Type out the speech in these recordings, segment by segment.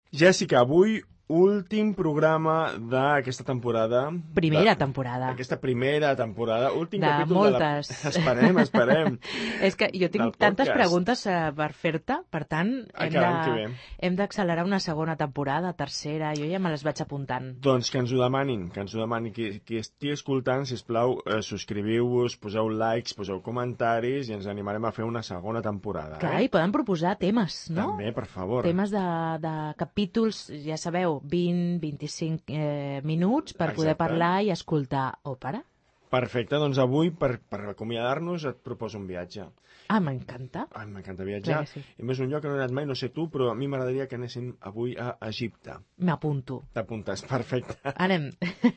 Jessica, avui últim programa d'aquesta temporada. Primera temporada. Aquesta primera temporada. Últim de capítol moltes. Esperem. És que jo tinc tantes preguntes per fer-te, per tant, hem d'accelerar una segona temporada, tercera, jo ja me les vaig apuntant. Doncs que ens ho demanin, qui estigui escoltant, sisplau, subscriviu-vos, poseu likes, poseu comentaris i ens animarem a fer una segona temporada. Clar, i poden proposar temes, no? També, per favor. Temes de capítols, ja sabeu, 20-25 minuts per poder parlar i escoltar òpera. Perfecte, doncs avui, per acomiadar-nos, et proposo un viatge. M'encanta. M'encanta viatjar. Sí. I més un lloc que no he anat mai, no sé tu, però a mi m'agradaria que anéssim avui a Egipte. M'apunto. T'apuntes, perfecte. Anem.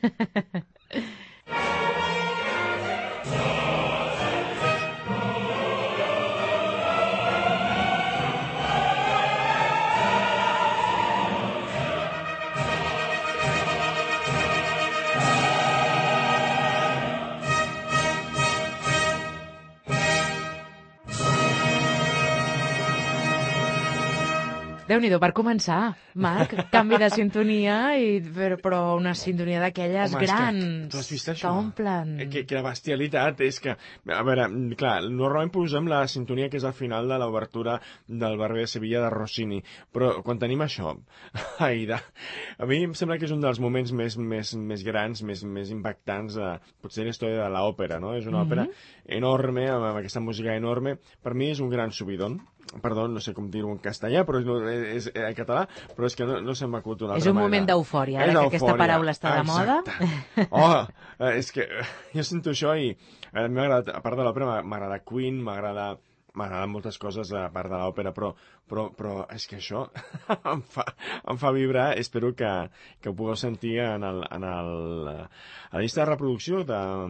Déu-n'hi-do, per començar, Marc, canvi de sintonia, però una sintonia d'aquelles grans, tu has vist això? Que omplen. Que bestialitat, és que, a veure, clar, normalment posem la sintonia que és al final de l'obertura del Barber de Sevilla de Rossini, però quan tenim això, Aida, a mi em sembla que és un dels moments més grans, més impactants, potser la història de l'òpera, no? És una òpera enorme, amb aquesta música enorme, per mi és un gran subidon. Perdó, no sé com dir-ho en castellà, però és en català, però és que no se m'acut una altra manera. És un moment d'eufòria, ara que aquesta paraula està de moda. És que jo sento això i m'ha agradat, a part de l'òpera, m'agrada Queen, m'agraden moltes coses a part de l'òpera, però és que això em fa vibrar. Espero que ho pugueu sentir a la llista de reproducció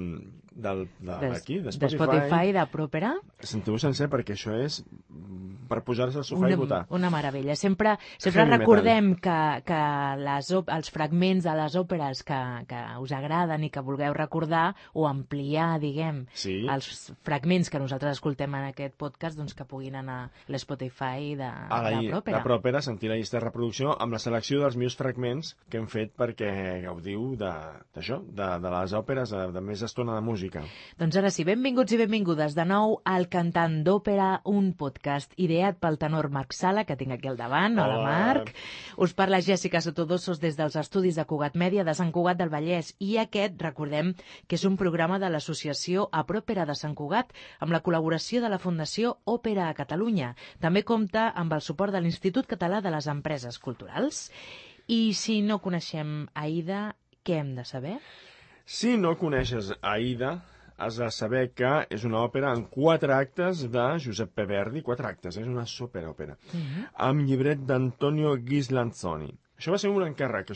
d'aquí, de Spotify, de Propera. Sentiu sencer, perquè això és per posar-se al sofà i votar. Una meravella. Sempre recordem que els fragments de les òperes que us agraden i que vulgueu recordar o ampliar, diguem, els fragments que nosaltres escoltem en aquest podcast, doncs que puguin anar a l'Spotify de Propera. De Propera, sentir la llista de reproducció amb la selecció dels meus fragments que hem fet perquè gaudiu d'això, de les òperes, de més estona de música. Doncs ara sí, benvinguts i benvingudes de nou al Cantant d'Òpera, un podcast ideat pel tenor Marc Sala, que tinc aquí al davant. Hola, Marc. Us parla Jessica Sotodossos des dels estudis de Cugat Mèdia de Sant Cugat del Vallès, i aquest, recordem, que és un programa de l'associació Apròpera de Sant Cugat amb la col·laboració de la Fundació Òpera a Catalunya. També compta amb el suport de l'Institut Català de les Empreses Culturals. I si no coneixem Aida, què hem de saber? Si no coneixes Aida, has de saber que és una òpera en 4 actes de Giuseppe Verdi, 4 actes, és una superòpera, amb llibret d'Antonio Ghislanzoni. Això va ser un encàrrec,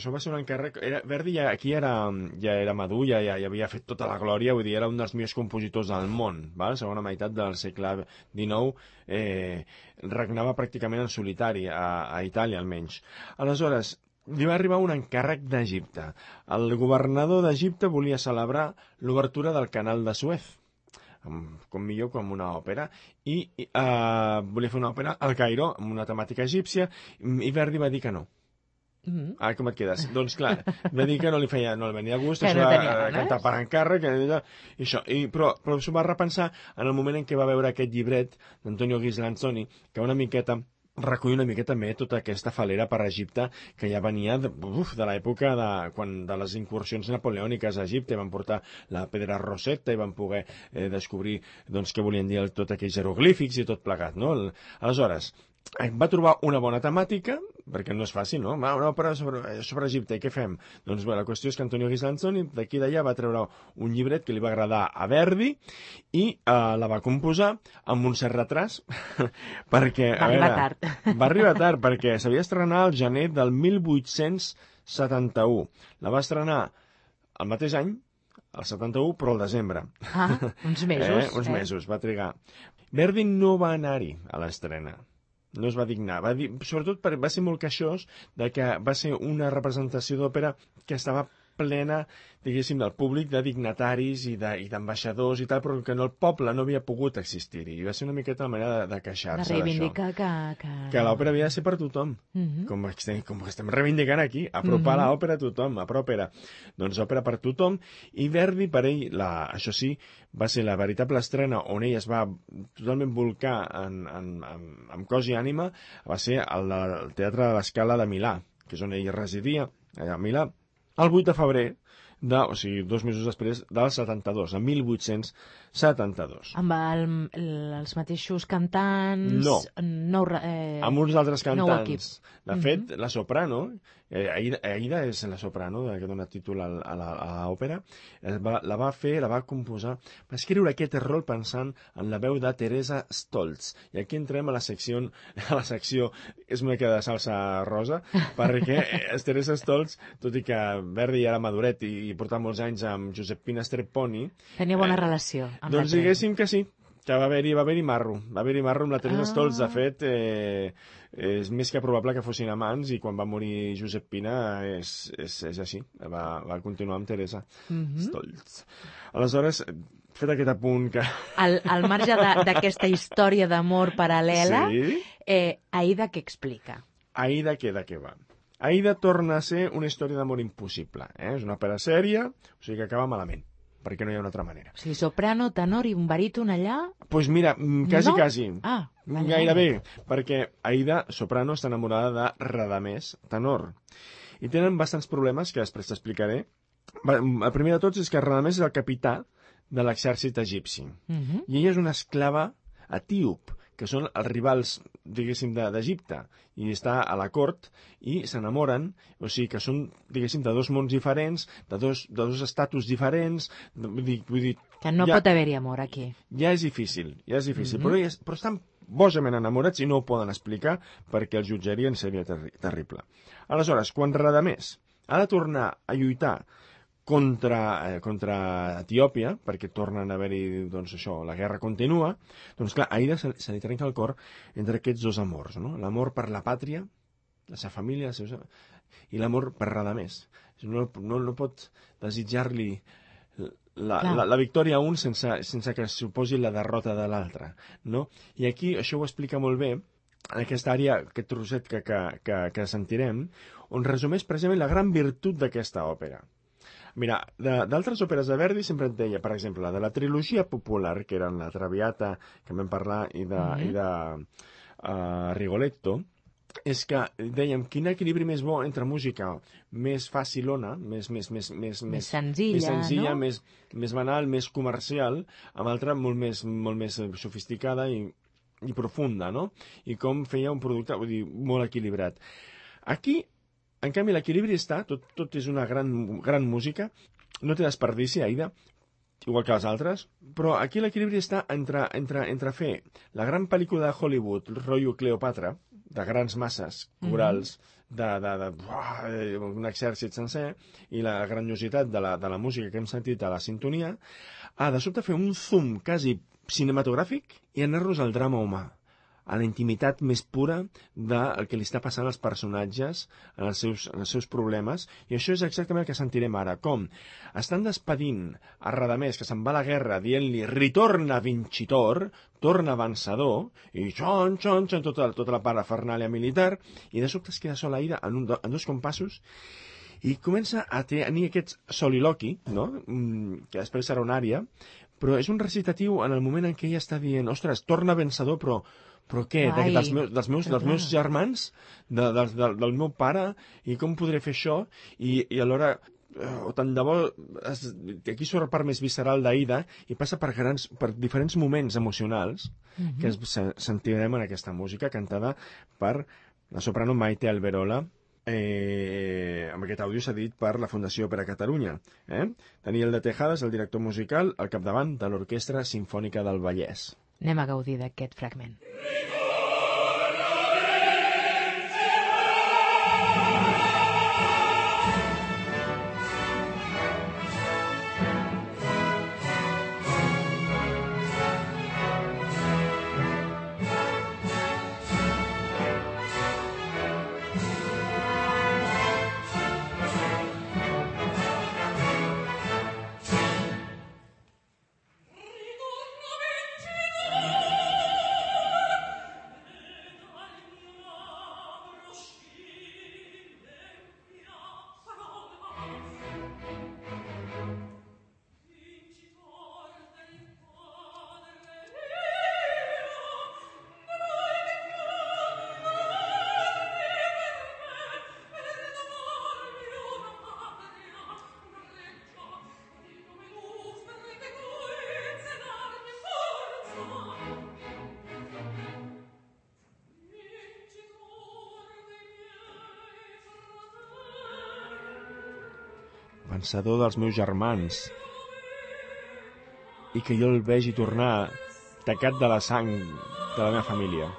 Verdi ja era madur, ja havia fet tota la glòria, vull dir, era un dels millors compositors del món, la segona meitat del segle XIX, regnava pràcticament en solitari, a Itàlia almenys. Aleshores, li va arribar un encàrrec d'Egipte. El governador d'Egipte volia celebrar l'obertura del canal de Suez, com millor com una òpera, i volia fer una òpera al Cairo amb una temàtica egípcia, i Verdi va dir que no. Com et quedes? Doncs clar, va dir que no li venia de gust, això va cantar per encàrrec, però s'ho va repensar en el moment en què va veure aquest llibret d'Antonio Ghislanzoni, que una miqueta recull una miqueta també tota aquesta falera per Egipte que ja venia de l'època de les incursions napoleòniques a Egipte. Van portar la pedra Rosetta i van poder descobrir què volien dir tots aquells jeroglífics i tot plegat, no? Aleshores, va trobar una bona temàtica, perquè no és fàcil, no? Una òpera sobre Egipte, i què fem? Doncs la qüestió és que Antonio Ghislanzoni d'aquí d'allà va treure un llibret que li va agradar a Verdi i la va composar amb un cert retras perquè... Va arribar tard perquè s'havia estrenat al gener del 1871. La va estrenar el mateix any, el 71, però al desembre. Uns mesos. Uns mesos, va trigar. Verdi no va anar-hi a l'estrena. No es va dignar. Sobretot va ser molt queixós de que va ser una representació d'òpera que estava plena, diguéssim, del públic, de dignataris i d'ambaixadors i tal, però que el poble no havia pogut existir-hi. I va ser una miqueta la manera de queixar-se d'això. De reivindicar que l'òpera havia de ser per tothom, com que estem reivindicant aquí, apropar l'òpera a tothom, apropera. Doncs òpera per tothom, i Verdi, per ell, això sí, va ser la veritable estrena on ell es va totalment volcar amb cos i ànima, va ser el Teatre de la Scala de Milà, que és on ell residia, allà a Milà, el 8 de febrer, o sigui, 2 mesos després del 72, el 1872. Amb els mateixos cantants? No. Amb uns altres nou cantants. equip. De fet, la soprano, Aida és la soprano que dona títol a l'òpera, la va composar, va escriure aquest rol pensant en la veu de Teresa Stoltz. I aquí entrem a la secció és una mica de salsa rosa, perquè Teresa Stoltz, tot i que Verdi era maduret i portava molts anys amb Giuseppina Strepponi... Tenia bona relació. Doncs diguéssim que sí, que va haver-hi marro. Va haver-hi marro amb la Teresa Stoltz. De fet, és més que probable que fossin amants, i quan va morir Giuseppina és així. Va continuar amb Teresa Stoltz. Aleshores, fet aquest apunt que... Al marge d'aquesta història d'amor paral·lela, sí? Aida què explica? Aida de què va? Aida torna a ser una història d'amor impossible. És una òpera sèria, o sigui que acaba malament, perquè no hi ha una altra manera. O sigui, soprano, tenor i un baríton allà? Doncs pues mira, quasi. Ah, gairebé, perquè Aida, soprano, està enamorada de Radamés, tenor. I tenen bastants problemes que després t'explicaré. El primer de tots és que Radamés és el capità de l'exèrcit egipci. I ella és una esclava etíop, que són els rivals, diguéssim, d'Egipte, i està a la cort i s'enamoren, o sigui que són, diguéssim, de dos mons diferents, de dos estatus diferents, vull dir... Que no pot haver-hi amor aquí. Ja és difícil, però estan bojament enamorats i no ho poden explicar perquè els jutjarien, seria terrible. Aleshores, quan Radamés ha de tornar a lluitar contra Etiòpia, perquè tornen a haver-hi, doncs això, la guerra continua, doncs clar, a Aida se li trenca el cor entre aquests dos amors, no? L'amor per la pàtria, la seva família, i l'amor per Radamés. No pot desitjar-li la victòria a un sense que suposi la derrota de l'altre, no? I aquí això ho explica molt bé, en aquesta àrea, aquest trosset que sentirem, on resumeix precisament la gran virtut d'aquesta òpera. Mira, d'altres òperes de Verdi sempre et deia, per exemple, de la trilogia popular, que eren la Traviata, que vam parlar, i de Rigoletto, és que dèiem quin equilibri més bo entre música més facilona, més senzilla, no? més banal, més comercial, amb altra molt més sofisticada i profunda, no? I com feia un producte, vull dir, molt equilibrat. Aquí, en canvi, l'equilibri està, tot és una gran música, no té desperdici, Aida, igual que les altres, però aquí l'equilibri està entre fer la gran pel·lícula de Hollywood, rotllo Cleopatra, de grans masses corals, un exèrcit sencer, i la grandiositat de la música que hem sentit a la sintonia, de sobte fer un zoom quasi cinematogràfic i anar-nos al drama humà, a la intimitat més pura del que li està passant als personatges, en els seus problemes, i això és exactament el que sentirem ara, com estan despedint a Radamés, que se'n va a la guerra, dient-li ritorna vincitor, torna vencedor, i xon, tota la parafernàlia militar, i de sobte es queda sola Aida en dos compassos, i comença a tenir aquest soliloqui, no? Que després serà una ària, però és un recitatiu en el moment en què ella està dient, ostres, torna vencedor, però què? Dels meus germans? Del meu pare? I com podré fer això? I alhora, tant de bo, aquí surt la part més visceral d'Aida i passa per diferents moments emocionals que sentirem en aquesta música cantada per la soprano Maite Alberola. Amb aquest àudio s'ha dit per la Fundació per a Catalunya. Daniel de Tejada és el director musical al capdavant de l'Orquestra Simfònica del Vallès. Anem a gaudir d'aquest fragment. vencedor dels meus germans, i que jo el vegi tornar tacat de la sang de la meva família.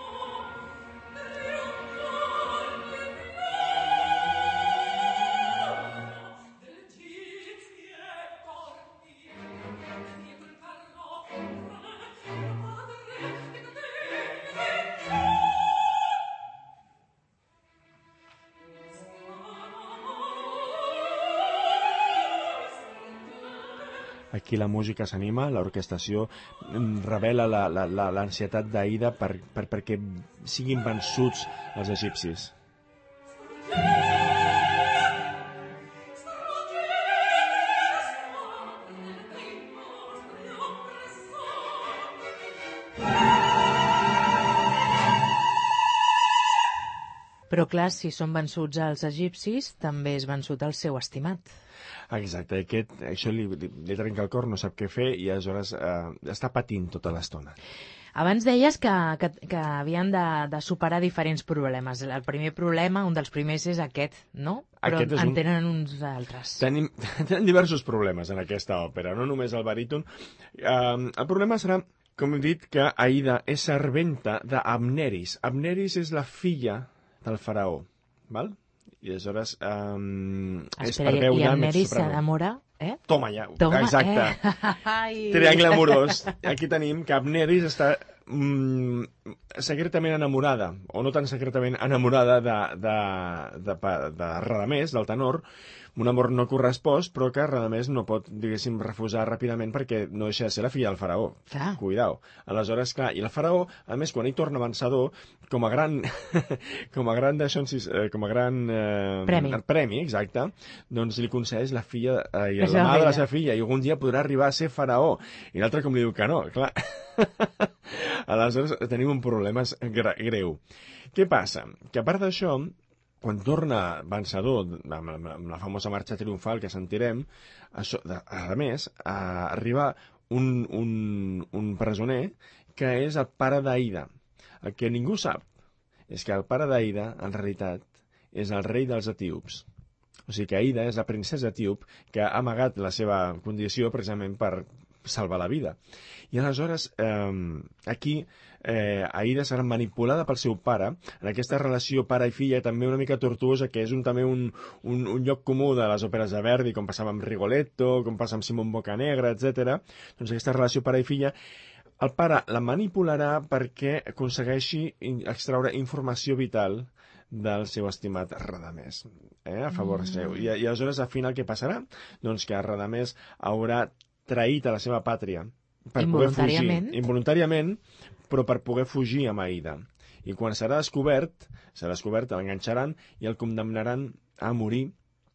Aquí la música s'anima, l'orquestació revela l'ansietat d'Aida perquè siguin vençuts els egipcis. Però clar, si són vençuts els egipcis, també és vençut el seu estimat. Exacte, això li trenca el cor, no sap què fer i aleshores està patint tota l'estona. Abans deies que havien de superar diferents problemes. El primer problema, un dels primers, és aquest, no? Però en tenen uns altres. Tenen diversos problemes en aquesta òpera, no només el baríton. El problema serà, com hem dit, que Aida és serventa d'Amneris. Amneris és la filla del faraó, val? I aleshores és per veure... I Amneris s'enamora, eh? Toma ja, exacte. Triangle amorós. Aquí tenim que Amneris està secretament enamorada, o no tan secretament enamorada de Radamés, del tenor, un amor no correspost, però que Radamés no pot, diguéssim, refusar ràpidament perquè no deixa de ser la filla del faraó. Clar. Cuidao. Aleshores, clar, i el faraó, a més, quan ell torna vencedor, com a gran premi, exacte, doncs li concedeix la filla i la mà de la seva filla, i algun dia podrà arribar a ser faraó. I l'altre com li diu que no, clar. Aleshores tenim un problema greu. Què passa? Que a part d'això, quan torna vencedor amb la famosa marxa triomfal que sentirem, a més, arriba un presoner que és el pare d'Aida. El que ningú sap és que el pare d'Aida, en realitat, és el rei dels etíops. O sigui que Aida és la princesa etíop que ha amagat la seva condició precisament per salvar la vida. I aleshores, aquí, Aida serà manipulada pel seu pare en aquesta relació pare i filla també una mica tortuosa, que és també un lloc comú de les òperes de Verdi, com passava amb Rigoletto, com passa amb Simon Boccanegra, etc. Doncs aquesta relació pare i filla, el pare la manipularà perquè aconsegueixi extraure informació vital del seu estimat Radamés, a favor seu. I aleshores, al final, què passarà? Doncs que Radamés haurà traït a la seva pàtria per poder fugir. Involuntàriament, però per poder fugir amb Aida. I quan serà descobert, l'enganxaran i el condemnaran a morir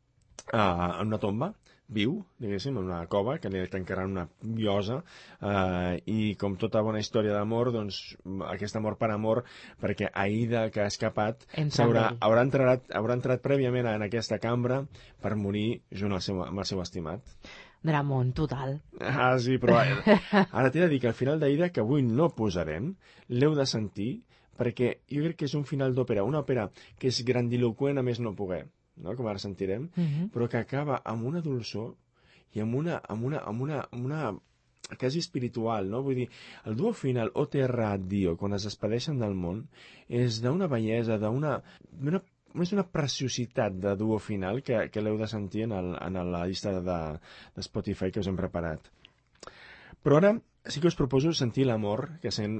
en una tomba, viu, diguéssim, en una cova, que li tancaran una llosa, i com tota bona història d'amor, doncs aquest amor per amor, perquè Aida, que ha escapat, haurà entrat prèviament en aquesta cambra per morir junt amb el seu estimat. Dramón total. Ah, sí, però ara t'he de dir que al final d'Aida, que avui no posarem, l'heu de sentir, perquè jo crec que és un final d'òpera, una òpera que és grandiloqüent a més no poder, no? Com ara sentirem, però que acaba amb una dolçor i amb una quasi espiritual, no? Vull dir, el duo final, O terra addio, quan es despedeixen del món, és d'una bellesa, és una preciositat de duo final que l'heu de sentir en la llista de Spotify que us hem preparat. Però ara sí que us proposo sentir l'amor que sent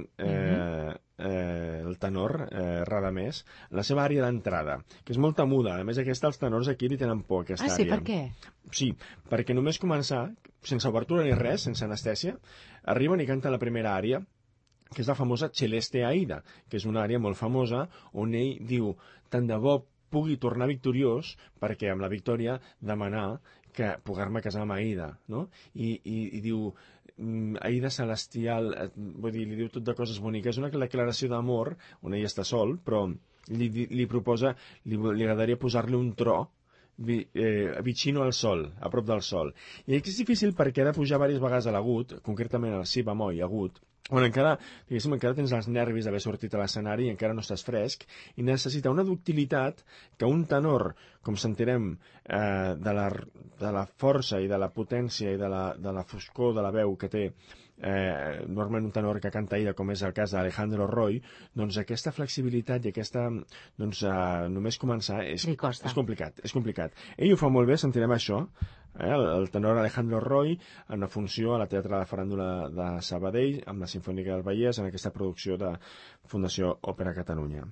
el tenor Radamés, la seva àrea d'entrada, que és molt muda. A més, els tenors aquí li tenen por, aquesta àrea. Ah, sí? Per què? Sí, perquè només començar, sense obertura ni res, sense anestèsia, arriben i canten la primera àrea, que és la famosa Celeste Aida, que és una àrea molt famosa on ell diu, tant de bo pugui tornar victoriós perquè amb la victòria demanar que poder-me casar amb Aida, no? I diu, Aida celestial, vull dir, li diu tot de coses boniques, una declaració d'amor on ell està sol, però li proposa, li agradaria posar-li un tro vicino al sol, a prop del sol. I aquí és difícil perquè ha de pujar diverses vegades a l'agut, concretament al si bemoll agut, Bueno, encara tens els nervis d'haver sortit a l'escenari i encara no estàs fresc i necessita una ductilitat que un tenor, com sentirem, de la força i de la potència i de la foscor de la veu que té normalment un tenor que canta ella, com és el cas d'Alejandro Roy, doncs aquesta flexibilitat i aquesta, només començar és complicat, és complicat. Ell ho fa molt bé, sentirem això, el tenor Alejandro Roy en una funció a la Teatre de la Faràndula de Sabadell amb la Simfònica del Vallès en aquesta producció de Fundació Òpera Catalunya.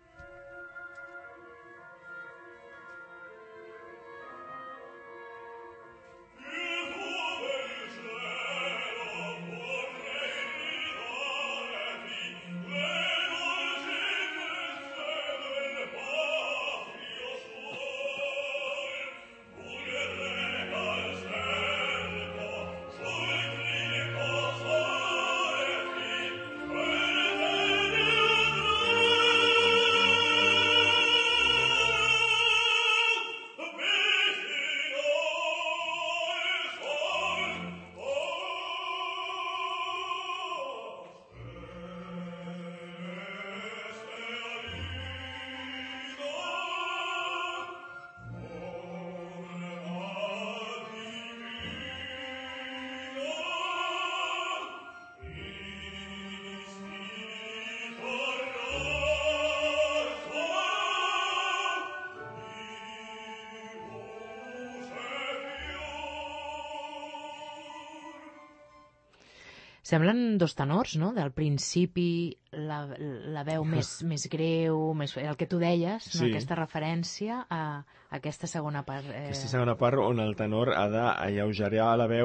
Semblen dos tenors, no? Del principi, la veu més greu, el que tu deies, no? Aquesta referència a aquesta segona part. Aquesta segona part on el tenor ha d'alleugerir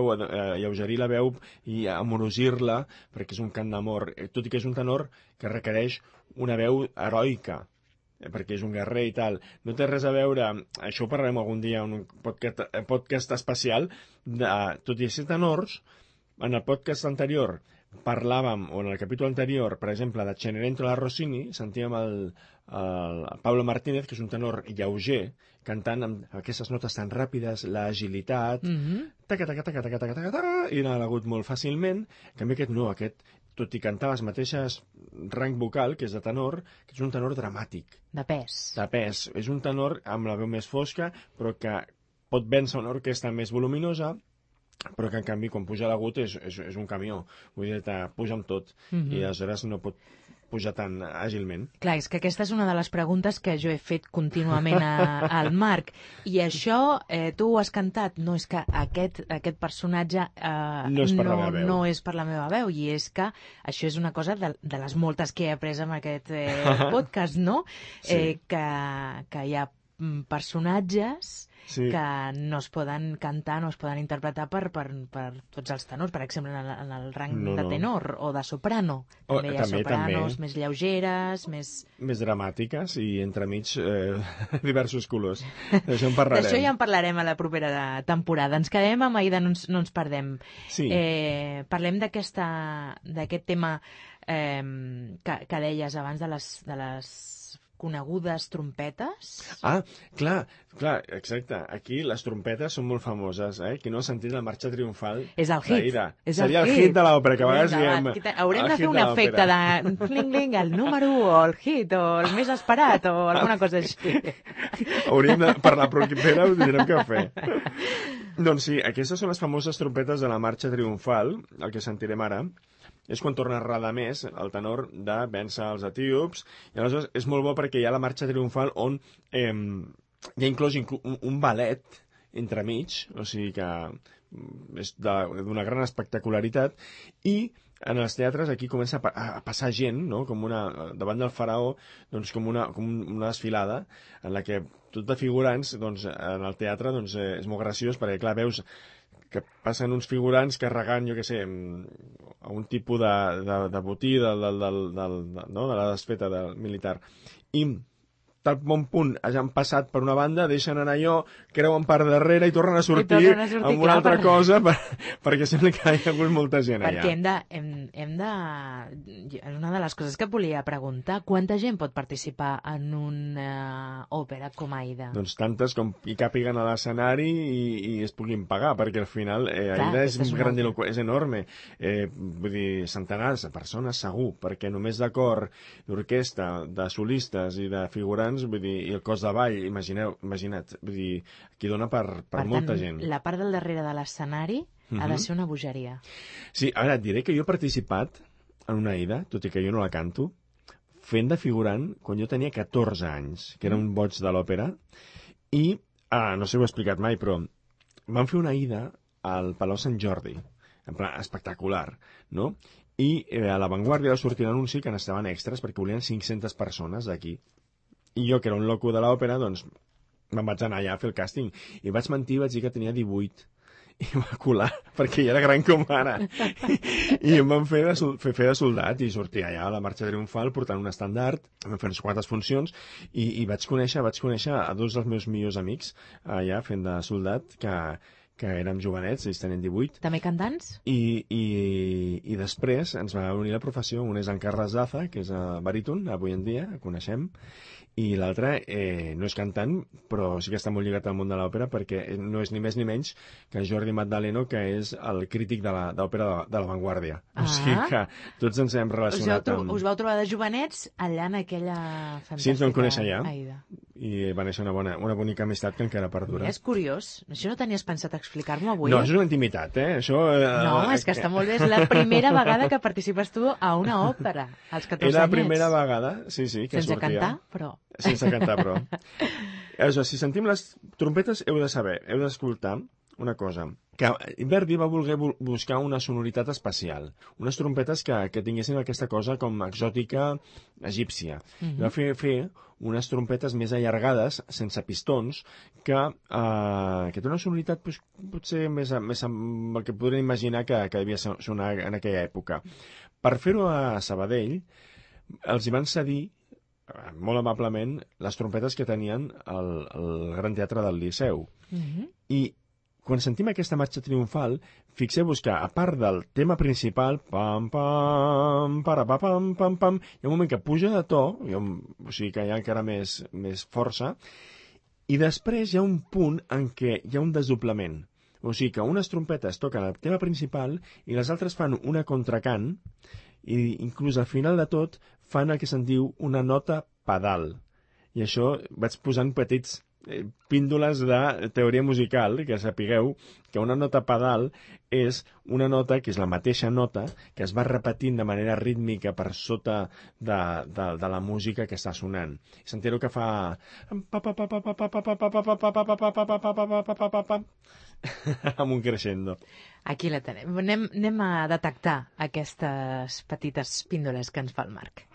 la veu i amorosir-la, perquè és un cant d'amor, tot i que és un tenor que requereix una veu heroica, perquè és un guerrer i tal. No té res a veure, això ho parlarem algun dia en un podcast especial, tot i ser tenors. En el podcast anterior parlàvem, o en el capítol anterior, per exemple, de Cenerentola de Rossini, sentíem el Pablo Martínez, que és un tenor lleuger, cantant amb aquestes notes tan ràpides, l'agilitat, taca, taca, taca, taca, taca, taca, i anar a l'agut molt fàcilment. En canvi aquest, tot i cantar les mateixes rang vocal, que és de tenor, que és un tenor dramàtic. De pes. De pes. És un tenor amb la veu més fosca, però que pot vèncer una orquestra més voluminosa, però que en canvi quan puja l'agut és un camió, vull dir, puja amb tot i aleshores no pot pujar tan àgilment. Clar, és que aquesta és una de les preguntes que jo he fet contínuament al Marc, i això tu ho has cantat, no és que aquest personatge no és per la meva veu, i és que això és una cosa de les moltes que he après amb aquest podcast, no? Sí. Que hi ha personatges que no es poden cantar, no es poden interpretar per tots els tenors, per exemple, en el rang de tenor o de soprano. També hi ha sopranos més lleugeres, més dramàtiques i entremig diversos colors. D'això en parlarem. D'això ja en parlarem a la propera temporada. Ens quedem amb Aida, no ens perdem. Sí. Parlem d'aquest tema que deies abans de les conegudes trompetes. Clar, exacte. Aquí les trompetes són molt famoses, Qui no ha sentit la marxa triomfal és el hit. Seria el hit de l'òpera, que a vegades diem... Haurem de fer un efecte de cling-cling, el número 1, o el hit, o el més esperat, o alguna cosa així. Hauríem de, per la propera, ho tindrem que fer. Doncs sí, aquestes són les famoses trompetes de la marxa triomfal, el que sentirem ara. És quan torna a radar més el tenor de vèncer els etíops, i aleshores és molt bo perquè hi ha la marxa triomfal on hi ha inclòs un ballet entremig, o sigui que és d'una gran espectacularitat, i en els teatres aquí comença a passar gent, no? Davant del faraó, doncs com una desfilada en la que tot de figurants, doncs, en el teatre doncs, és molt graciós perquè, clar, veus que passen uns figurants carregant, jo què sé, a un tipus de botí de la desfeta militar. I tal bon punt hagin passat per una banda, deixen anar allò, creuen per darrere i tornen a sortir amb una altra cosa perquè sembla que hi ha hagut molta gent allà. Perquè hem de... És una de les coses que et volia preguntar. Quanta gent pot participar en una òpera com Aida? Doncs tantes com hi càpiguen a l'escenari i es puguin pagar, perquè al final Aida és grandiloquent, és enorme. Vull dir, centenars de persones segur, perquè només de cor, d'orquestra, de solistes i de figurants, vull dir, i el cos de ball, imagina't, vull dir, aquí dona per molta gent. La part del darrere de l'escenari ha de ser una bogeria. Sí, ara et diré que jo he participat en una Aida, tot i que jo no la canto, fent de figurant quan jo tenia 14 anys, que era un boig de l'òpera, i, no sé si ho he explicat mai, però van fer una Aida al Palau Sant Jordi, en plan espectacular, no? I a La Vanguardia va sortir un anunci que n'estaven extras perquè volien 500 persones d'aquí. I jo, que era un loco de l'òpera, doncs me'n vaig anar allà a fer el càsting. I vaig mentir, vaig dir que tenia 18. I em va colar, perquè ja era gran com ara. I em van fer de soldat i sortir allà a la marxa triomfal portant un estandard, vam fer unes quantes funcions i vaig conèixer a dos dels meus millors amics allà fent de soldat que érem jovenets, ells tenien 18. També cantants? I després ens va unir la professió. Un és en Carles Daza, que és baríton, avui en dia, el coneixem, i l'altre no és cantant, però sí que està molt lligat al món de l'òpera, perquè no és ni més ni menys que Jordi Maddaleno, que és el crític de l'òpera de La Vanguardia. O sigui que tots ens hem relacionat amb... Us vau trobar de jovenets allà en aquella fantàstica... Sí, ens vam conèixer allà. Aida. I va néixer una bonica amistat que encara perdura. És curiós. Això no tenies pensat explicar-m'ho avui? No, això és una intimitat, Això... No, és que està molt bé. És la primera vegada que participes tu a una òpera, als 14 anyets. Era la primera vegada, sí, que sense sortia. Cantar, però... Sense cantar, però. Si sentim les trompetes, heu de saber, heu d'escoltar una cosa, que Verdi va voler buscar una sonoritat especial, unes trompetes que tinguessin aquesta cosa com exòtica egípcia. Va fer unes trompetes més allargades, sense pistons, que té una sonoritat potser més amb el que podrien imaginar que devia sonar en aquella època. Per fer-ho a Sabadell, els hi van cedir molt amablement les trompetes que tenien al Gran Teatre del Liceu. I quan sentim aquesta marxa triomfal, fixeu-vos que, a part del tema principal, pam, pam, pam, pam, pam, hi ha un moment que puja de to, o sigui que hi ha encara més força, i després hi ha un punt en què hi ha un desdoblament. O sigui que unes trompetes toquen el tema principal i les altres fan una contracant, i inclús al final de tot fan el que se'n diu una nota pedal. I això vaig posant petits píndoles de teoria musical, que sapigueu que una nota pedal és una nota que és la mateixa nota que es va repetint de manera rítmica per sota de la música que està sonant. Sentireu que fa... amb un crescendo. Aquí la tenem. Anem a detectar aquestes petites píndoles que ens fa el Marc.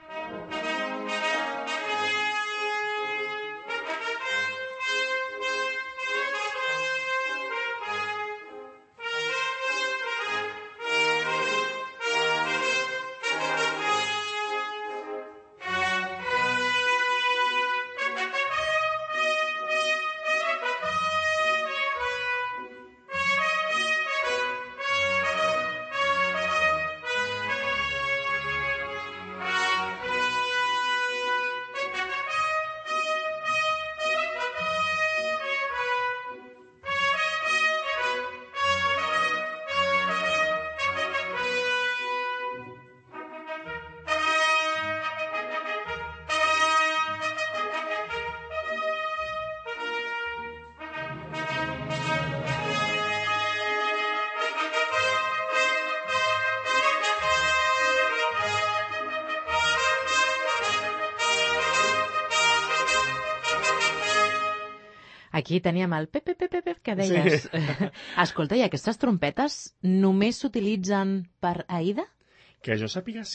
Aquí teníem el pep que deies. Sí. Escolta, i aquestes trompetes només s'utilitzen per Aida? Que jo sàpiga, sí.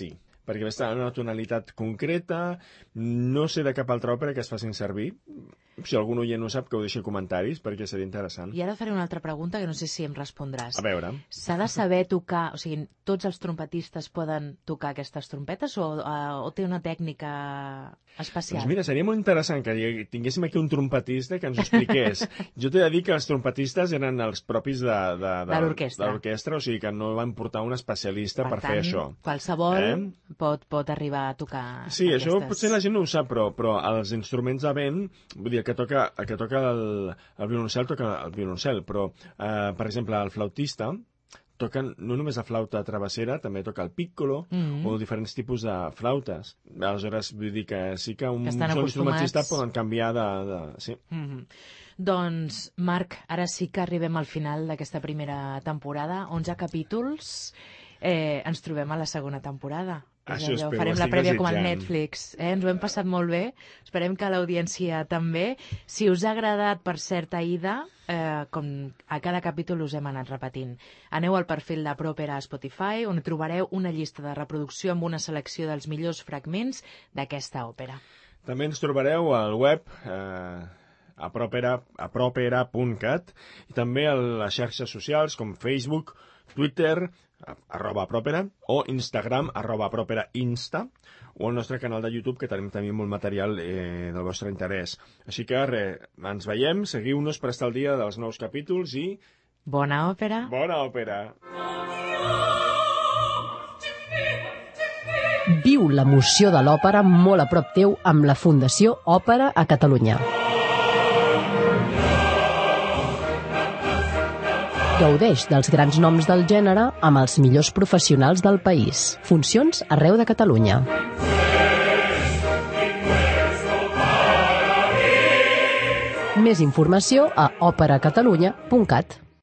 perquè està en una tonalitat concreta. No sé de cap altra òpera que es facin servir. Si algun oient no sap, que ho deixi a comentaris, perquè seria interessant. I ara faré una altra pregunta que no sé si em respondràs. A veure. S'ha de saber tocar, o sigui, tots els trompetistes poden tocar aquestes trompetes o té una tècnica especial? Doncs mira, seria molt interessant que tinguéssim aquí un trompetista que ens ho expliqués. Jo t'he de dir que els trompetistes eren els propis de l'orquestra, o sigui que no van portar un especialista per fer això. Qualsevol pot arribar a tocar sí, aquestes. això potser la gent no ho sap, però els instruments de vent, vull dir, que toca el violoncel, toca el violoncel, però, per exemple, el flautista toquen no només la flauta travessera, també toca el piccolo o diferents tipus de flautes. Aleshores, vull dir que sí que un instrumentista poden canviar sí. Doncs, Marc, ara sí que arribem al final d'aquesta primera temporada. 11 capítols. Ens trobem a la segona temporada. Això espero, farem la prèvia com al Netflix. Ens ho hem passat molt bé. Esperem que l'audiència també. Si us ha agradat, per cert, Aida, com a cada capítol us hem anat repetint, aneu al perfil de Propera a Spotify, on trobareu una llista de reproducció amb una selecció dels millors fragments d'aquesta òpera. També ens trobareu al web a propera.cat i també a les xarxes socials com Facebook, Twitter, @propera, o Instagram, @properainsta, o el nostre canal de YouTube, que tenim també molt material del vostre interès. Així que ens veiem, seguiu-nos per estar al dia dels nous capítols i... Bona òpera! Bona òpera! Viu l'emoció de l'òpera molt a prop teu amb la Fundació Òpera a Catalunya. Gaudeix dels grans noms del gènere amb els millors professionals del país. Funcions arreu de Catalunya. Més informació a operacatalunya.cat.